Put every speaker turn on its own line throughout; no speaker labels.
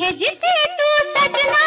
है जिसे तू सजना,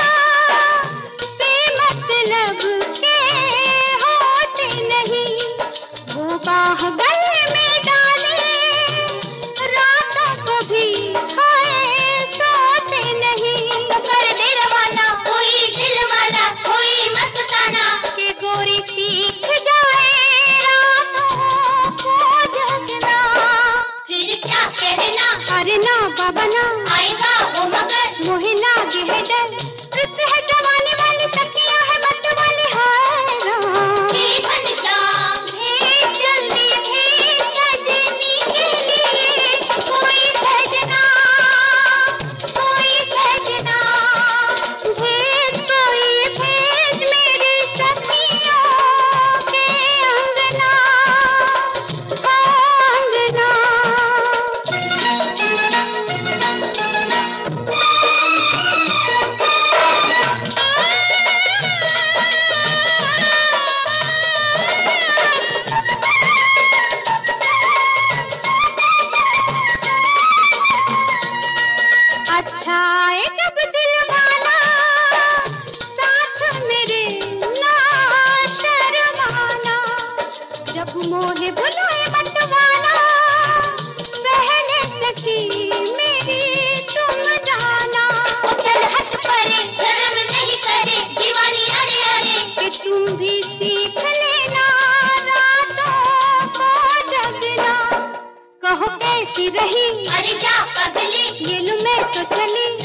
बेमतलब के होते नहीं, वो बाह गले में डाले रातों को भी खाए सोते नहीं। कर दे रवाना कोई दिल वाला कोई मस्ताना, के गोरी सीख जाए रातों को जगना। फिर क्या कहना, अरे ना बाबा ना, आएगा वो मगर मोहे लागे है डर, रुत है जवानी वाली सखियां है मत वाली हाय राम। घनश्याम है जल्दी है सजनी के लिए, कोई सजना भेज, कोई भेज मेरी सखियों के अंगना अंगना। अच्छा है जब दिल वाला साथ मेरे ना शर्माना, जब मोहे बुलाए मत वाला पहले सखी मेरी तुम जाना। चल हट परे शर्म नहीं करे दीवानी, अरे अरे कि तुम भी सीख लेना रातों को जगना। कहो कैसी रही, अरे क्या पगली, ये लो मैं तो चली